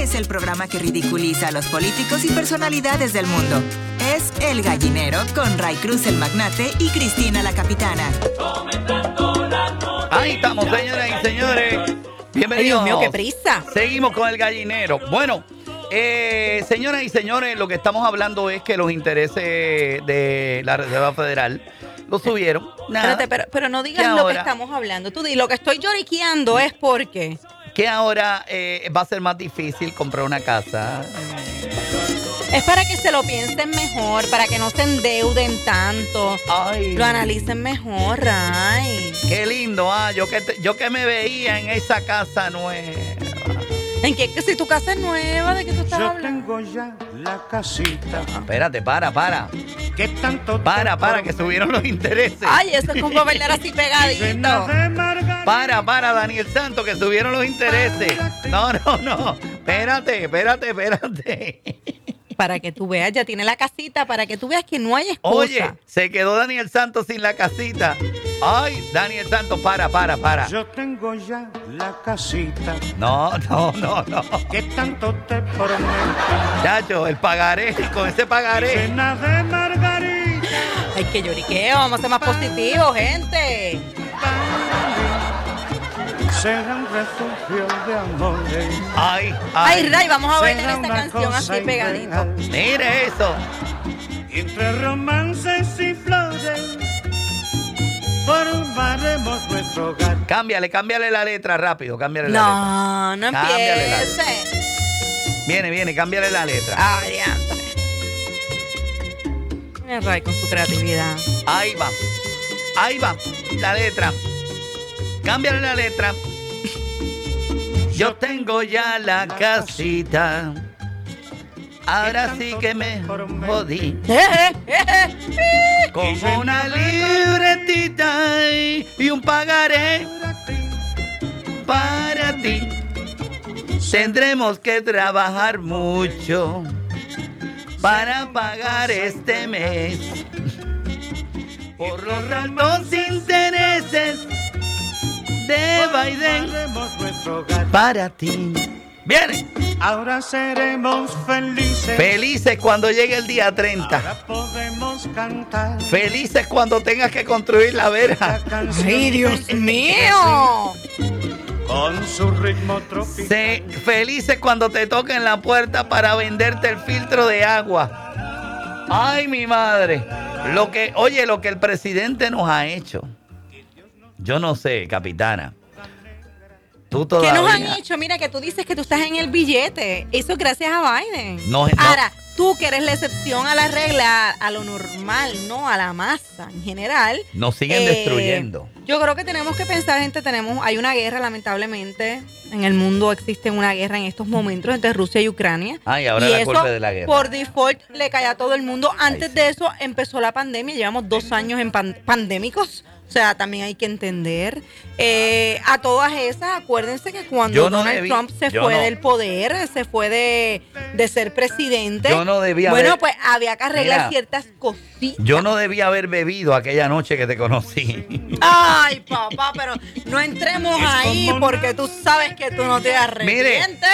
es el programa que ridiculiza a los políticos y personalidades del mundo. Es El Gallinero con Ray Cruz el magnate y Cristina la capitana. Ahí estamos, señoras y señores. Bienvenidos. Ay, Dios mío, qué prisa. Seguimos con El Gallinero. Bueno, señoras y señores, lo que estamos hablando es que los intereses de la Reserva Federal los subieron. Nada. Espérate, pero no digas lo que estamos hablando. Tú di, lo que estoy lloriqueando es porque... Que ahora va a ser más difícil comprar una casa. Es para que se lo piensen mejor, para que no se endeuden tanto. Ay. Lo analicen mejor, Ray. Qué lindo, yo que me veía en esa casa nueva. ¿En qué? Que si tu casa es nueva, ¿de qué tú estás hablando? Yo tengo ya la casita. Espérate, para. ¿Qué tanto? Para, que subieron los intereses. Ay, eso es como bailar así pegadito. Para, Daniel Santos, que subieron los intereses. No. Espérate. Para que tú veas, ya tiene la casita, para que tú veas que no hay excusa. Oye, se quedó Daniel Santos sin la casita. Ay, Daniel Santos, para. Yo tengo ya la casita. No. ¿Qué tanto te prometo? Chacho, el pagaré, con ese pagaré. Cena de margarita. Ay, que lloriqueo, vamos a ser más positivos, gente. Será un refugio de amores. Ay, Ray, vamos a bailar Será esta una canción cosa así pegadito. ideal. mire eso. Entre romances y flores formaremos nuestro hogar. Cámbiale la letra rápido, cámbiale la letra. No Cámbiale la empiece. Viene, cámbiale la letra. Ay, diantre. Mira, Ray con su creatividad. Ahí va, la letra. Cámbiale la letra. Yo tengo ya la casita. Ahora sí que me jodí. Con una libretita y un pagaré para ti. Tendremos que trabajar mucho para pagar este mes. Por los altos intereses de Biden para ti. Viene. Ahora seremos felices. Felices cuando llegue el día 30. Ahora podemos cantar. Felices cuando tengas que construir la verja. ¡Ay, Dios mío! Con su ritmo tropical. Felices cuando te toquen la puerta para venderte el filtro de agua. Ay, mi madre. Lo que el presidente nos ha hecho. Yo no sé, capitana. Tú todavía. ¿Qué nos han hecho? Mira, que tú dices que tú estás en el billete. Eso es gracias a Biden. No. Ahora, tú que eres la excepción a la regla, a lo normal, no a la masa en general. Nos siguen destruyendo. Yo creo que tenemos que pensar, gente, hay una guerra, lamentablemente. En el mundo existe una guerra en estos momentos entre Rusia y Ucrania. Ay, ahora la culpa de la guerra. Por default le cae a todo el mundo. Antes de eso empezó la pandemia. Llevamos 2 años en pandémicos. O sea, también hay que entender. A todas esas, acuérdense que cuando Donald Trump se fue del poder, se fue de ser presidente. Yo no debía pues había que arreglar ciertas cositas. Yo no debía haber bebido aquella noche que te conocí. Ay, papá, pero no entremos ahí porque tú sabes que tú no te arrepientes.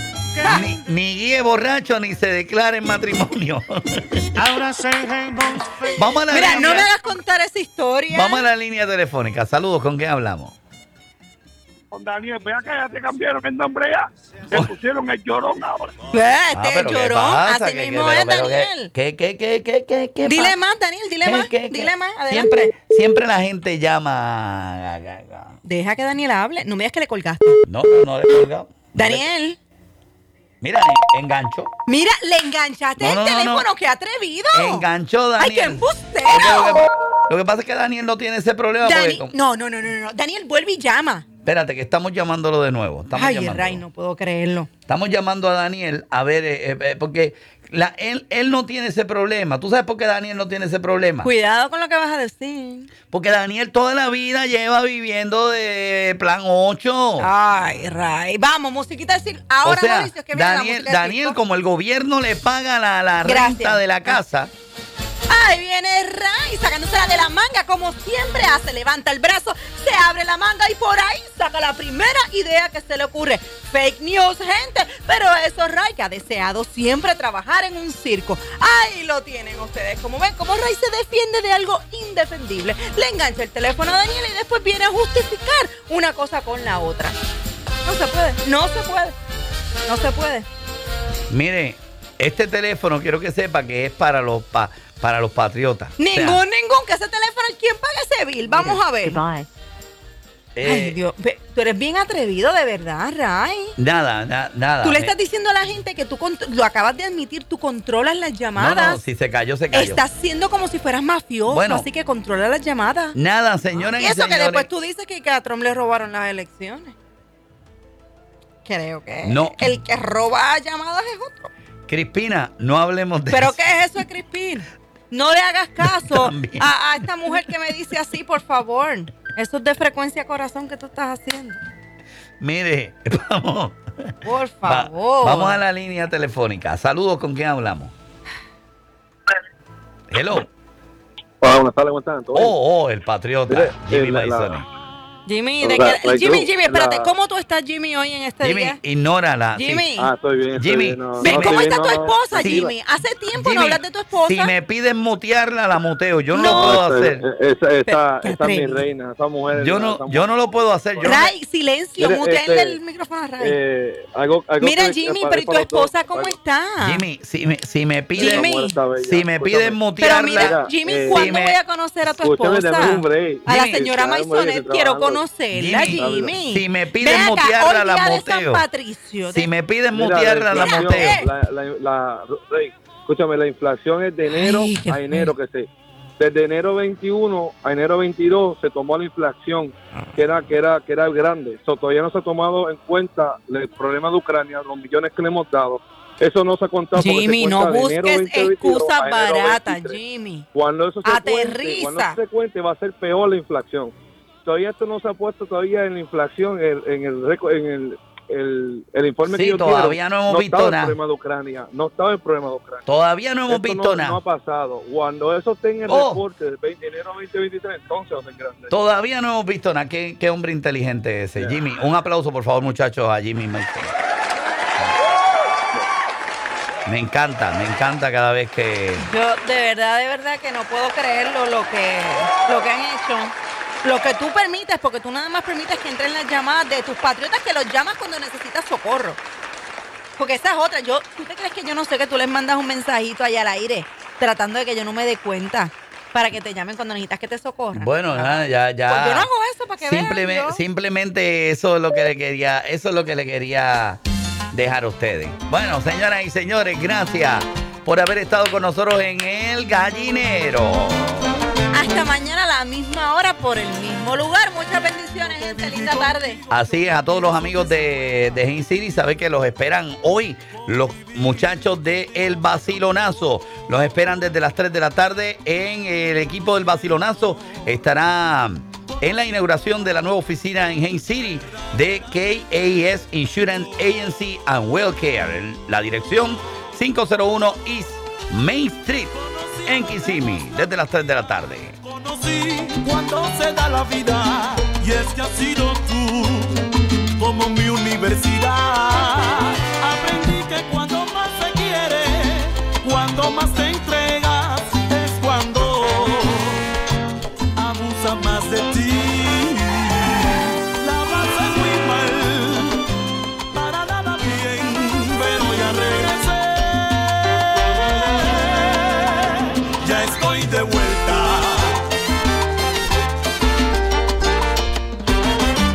Ni guíe borracho ni se declare en matrimonio. Ahora seremos felices. Vamos a la Mira, línea. no me hagas contar esa historia. Vamos a la línea telefónica. Saludos, ¿con quién hablamos? Con Daniel, vea que ya te cambiaron el nombre ya. Te pusieron el llorón ahora. Este llorón, así mismo es, Daniel. ¿Qué Dile pasa? más, Daniel, dile más. Dile más, Siempre, siempre la gente llama. Deja que Daniel hable. No me digas que le colgaste. No le he colgado. Daniel. Mira, enganchó. Mira, le enganchaste el teléfono, qué atrevido. Enganchó, Daniel. Ay, qué embustero. Lo que pasa es que Daniel no tiene ese problema. No. Daniel, vuelve y llama. Espérate, que estamos llamándolo de nuevo. Ray, no puedo creerlo. Estamos llamando a Daniel a ver, porque él no tiene ese problema. ¿Tú sabes por qué Daniel no tiene ese problema? Cuidado con lo que vas a decir. Porque Daniel toda la vida lleva viviendo de plan 8. Ay, Ray. Vamos, musiquita decir. Ahora, o sea, Mauricio, que viene la música de Daniel, como el gobierno le paga la renta de la casa, Ahí viene Ray sacándosela de la manga como siempre hace. Levanta el brazo, se abre la manga y por ahí saca la primera idea que se le ocurre. Fake news, gente. Pero eso es Ray, que ha deseado siempre trabajar en un circo. Ahí lo tienen ustedes. Como ven, como Ray se defiende de algo indefendible. Le engancha el teléfono a Daniela y después viene a justificar una cosa con la otra. No se puede, no se puede, no se puede. Mire, este teléfono quiero que sepa que es para los patriotas. Ningún, que ese teléfono, ¿quién paga ese bill? Vamos a ver. Ay, Dios, tú eres bien atrevido, de verdad, Ray. Nada. Tú le estás diciendo a la gente que tú lo acabas de admitir, tú controlas las llamadas. No, si se cayó, se cayó. Estás siendo como si fueras mafioso, bueno, así que controla las llamadas. Nada, señores y eso señores. Que después tú dices que a Trump le robaron las elecciones. Creo que no. El que roba llamadas es otro. Crispina, no hablemos de ¿Pero eso. qué es eso de Crispina? No le hagas caso a esta mujer que me dice así, por favor. Eso es de frecuencia corazón que tú estás haciendo. Mire, vamos. Por favor. Vamos a la línea telefónica. Saludos, ¿con quién hablamos? Hello. Hola, buenas tardes, ¿cómo están? Oh, el patriota. Jimmy Maisoni. Jimmy, espérate, ¿cómo tú estás, Jimmy, hoy en este día? Jimmy, ignórala. Jimmy. Estoy bien. Jimmy, ¿cómo está tu esposa, Jimmy? Hace tiempo no hablas de tu esposa. Si me piden mutearla, la muteo. Yo no lo puedo hacer. Esa es mi reina, esa mujer. Yo no lo puedo hacer. Ray, silencio, mutearle el micrófono a Ray. Mira, Jimmy, pero ¿y tu esposa cómo está? Jimmy, si me piden mutearla. Pero mira, Jimmy, ¿cuándo voy a conocer a tu esposa? A la señora Maisonet, quiero conocerla, Jimmy. Si me piden mutearla, la muteo. Si me piden mutearla, la muteo. Escúchame, la inflación es de enero a enero, desde enero 21 a enero 22 se tomó la inflación que era grande. Todavía no se ha tomado en cuenta el problema de Ucrania, los millones que le hemos dado. Eso no se ha contado. Jimmy, no busques excusas baratas, Jimmy. Cuando eso aterriza. se cuente, va a ser peor la inflación. Todavía esto no se ha puesto todavía en la inflación, en el informe que yo todavía no hemos visto nada. No estaba el problema de Ucrania. Todavía no hemos visto nada. No ha pasado. Cuando eso esté en el reporte del enero 2023, entonces va a ser grande. Todavía no hemos visto nada. Qué hombre inteligente ese. Yeah. Jimmy, un aplauso, por favor, muchachos, a Jimmy Maisoni. Me encanta cada vez que... Yo de verdad que no puedo creerlo lo que han hecho. Lo que tú permites, porque tú nada más permites que entren las llamadas de tus patriotas que los llamas cuando necesitas socorro. Porque esa es otra. ¿Tú te crees que yo no sé que tú les mandas un mensajito allá al aire tratando de que yo no me dé cuenta para que te llamen cuando necesitas que te socorran? Bueno, ya. Pues yo no hago eso para que vean. Simplemente eso es lo que le quería dejar a ustedes. Bueno, señoras y señores, gracias por haber estado con nosotros en El Gallinero. Hasta mañana a la misma hora por el mismo lugar. Muchas bendiciones, gente. Linda tarde. Así es, a todos los amigos de Hain City, saben que los esperan hoy los muchachos de El Vacilonazo. Los esperan desde las 3 de la tarde en el equipo del Vacilonazo. Estará en la inauguración de la nueva oficina en Hain City de KAS Insurance Agency and Wellcare. En la dirección 501 East Main Street en Kissimmee, desde las 3 de la tarde. Conocí cuando se da la vida, y es que has sido tú como mi universidad. Aprendí que cuando más se quiere, cuando más te entregas, es cuando abusa más de ti. La pasé muy mal, para nada bien, pero ya regresé. Ya estoy de vuelta.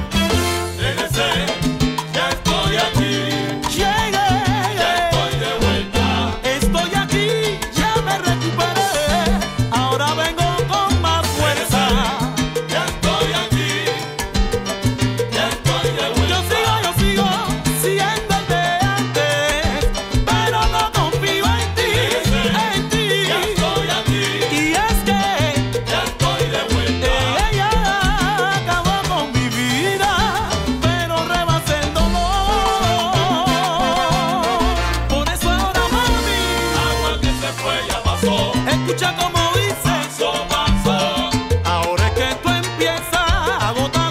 la gota